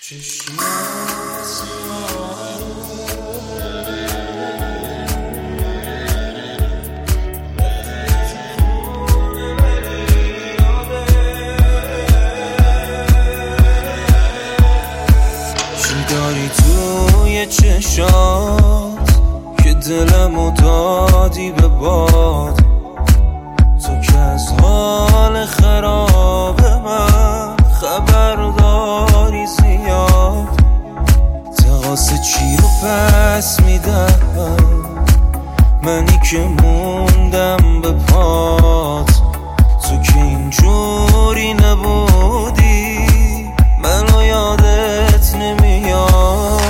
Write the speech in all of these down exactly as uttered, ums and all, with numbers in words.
چی داری توی چشات که دلمو دادی به باد؟ تو که از حال خراب من خبر داری زیاد. تقاس چی رو پس میدم منی که موندم به پات؟ تو که اینجوری نبودی منو یادت نمیاد.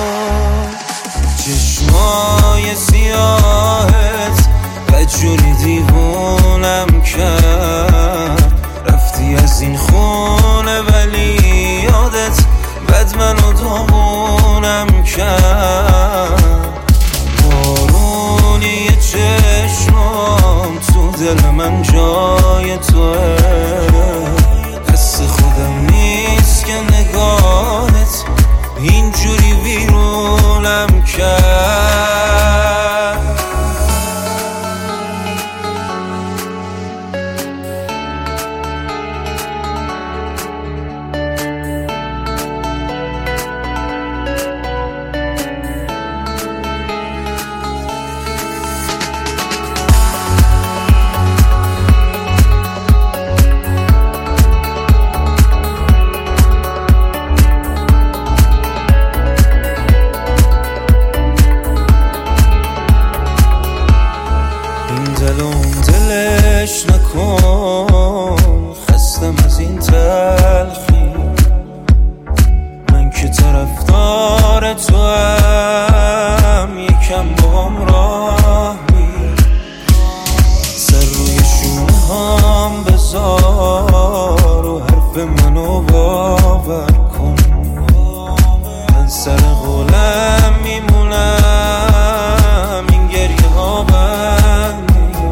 چشمای سیاهت بدجوری دیوونم کرد. رفتی از این خونه ولی یادت بد منو داغونم کرد. بارونی چشمام تو دل من جای توه. حس خودم نیست که نگاهت اینجوری ویرونم کرد. دلش نکن خستم از این تلخی. من که طرفدار تو هم یکم با هم راه می. سر روی شونه هم بذار و حرف منو باور کن. من سر قولم میمونم این گریه ها بند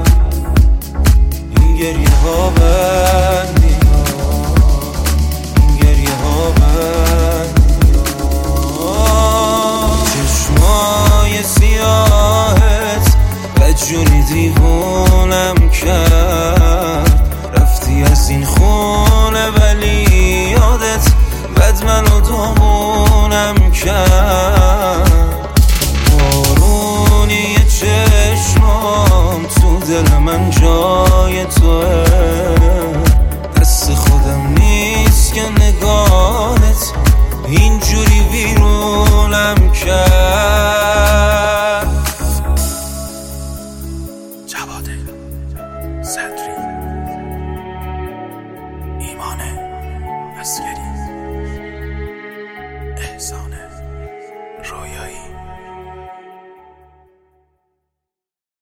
گریه ها بندی ها این گریه ها بندی ها. چشمای سیاهت بدجوری دیوونم کرد. رفتی از این خونه ولی یادت بد منو داغونم کرد. بارونی چشمام تو دل من جای توه. دست خودم نیست که نگاهت اینجوری ویرونم کرد. جواد صدری